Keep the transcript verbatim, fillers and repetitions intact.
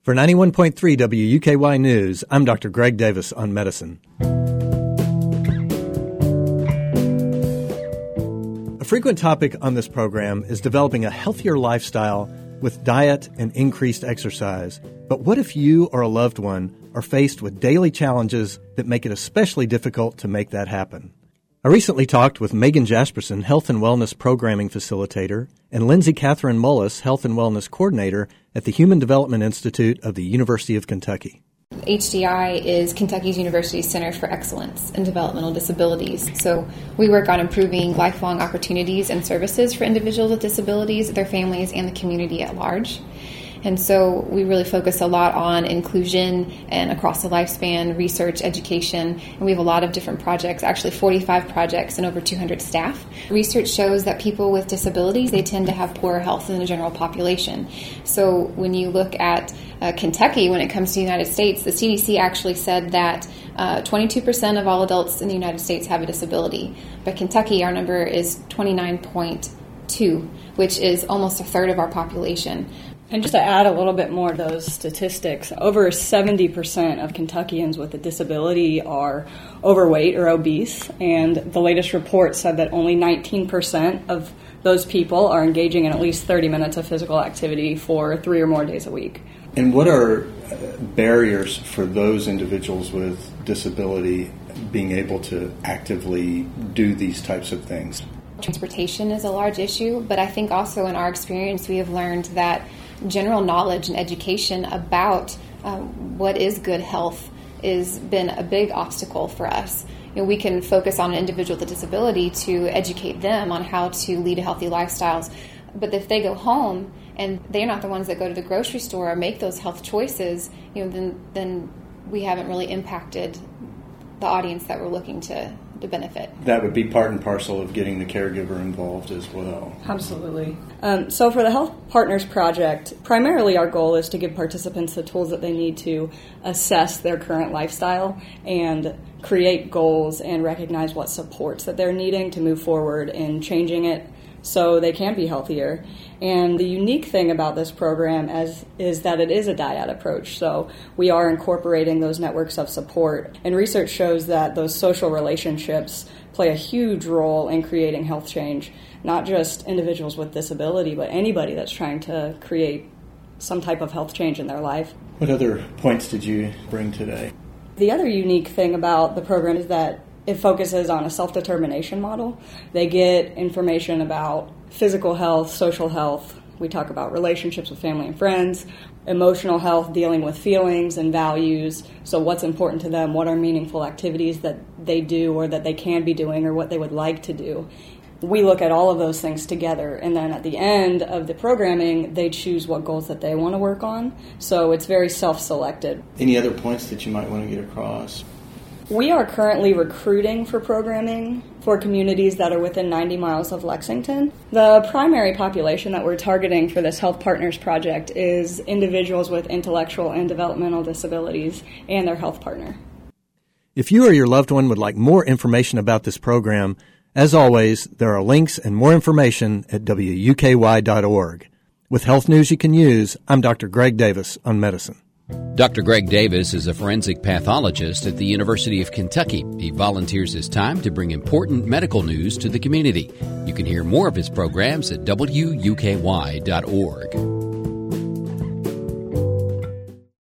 For ninety-one point three W U K Y News, I'm Doctor Greg Davis on medicine. A frequent topic on this program is developing a healthier lifestyle with diet and increased exercise. But what if you or a loved one are faced with daily challenges that make it especially difficult to make that happen? I recently talked with Megan Jasperson, Health and Wellness Programming Facilitator, and Lindsay Catherine Mullis, Health and Wellness Coordinator at the Human Development Institute of the University of Kentucky. H D I is Kentucky's University Center for Excellence in Developmental Disabilities. So we work on improving lifelong opportunities and services for individuals with disabilities, their families, and the community at large. And so we really focus a lot on inclusion and across the lifespan, research, education, and we have a lot of different projects, actually forty-five projects and over two hundred staff. Research shows that people with disabilities, they tend to have poorer health than the general population. So when you look at uh, Kentucky, when it comes to the United States, the C D C actually said that uh, twenty-two percent of all adults in the United States have a disability. But Kentucky, our number is twenty-nine point two, which is almost a third of our population. And just to add a little bit more of those statistics, over seventy percent of Kentuckians with a disability are overweight or obese, and the latest report said that only nineteen percent of those people are engaging in at least thirty minutes of physical activity for three or more days a week. And what are barriers for those individuals with disability being able to actively do these types of things? Transportation is a large issue, but I think also in our experience we have learned that general knowledge and education about um, what is good health has been a big obstacle for us. You know, we can focus on an individual with a disability to educate them on how to lead a healthy lifestyles, but if they go home and they're not the ones that go to the grocery store or make those health choices, you know, then then we haven't really impacted the audience that we're looking to to benefit. That would be part and parcel of getting the caregiver involved as well. Absolutely. Um, so for the Health Partners Project, primarily our goal is to give participants the tools that they need to assess their current lifestyle and create goals and recognize what supports that they're needing to move forward in changing it so they can be healthier. And the unique thing about this program as, is that it is a dyad approach. So we are incorporating those networks of support. And research shows that those social relationships play a huge role in creating health change, not just individuals with disability, but anybody that's trying to create some type of health change in their life. What other points did you bring today? The other unique thing about the program is that it focuses on a self-determination model. They get information about physical health, social health. We talk about relationships with family and friends, emotional health, dealing with feelings and values. So what's important to them, what are meaningful activities that they do or that they can be doing or what they would like to do. We look at all of those things together, and then at the end of the programming, they choose what goals that they want to work on. So it's very self-selected. Any other points that you might want to get across? We are currently recruiting for programming for communities that are within ninety miles of Lexington. The primary population that we're targeting for this Health Partners Project is individuals with intellectual and developmental disabilities and their health partner. If you or your loved one would like more information about this program, as always, there are links and more information at W U K Y dot org. With health news you can use, I'm Doctor Greg Davis on medicine. Doctor Greg Davis is a forensic pathologist at the University of Kentucky. He volunteers his time to bring important medical news to the community. You can hear more of his programs at W U K Y dot org.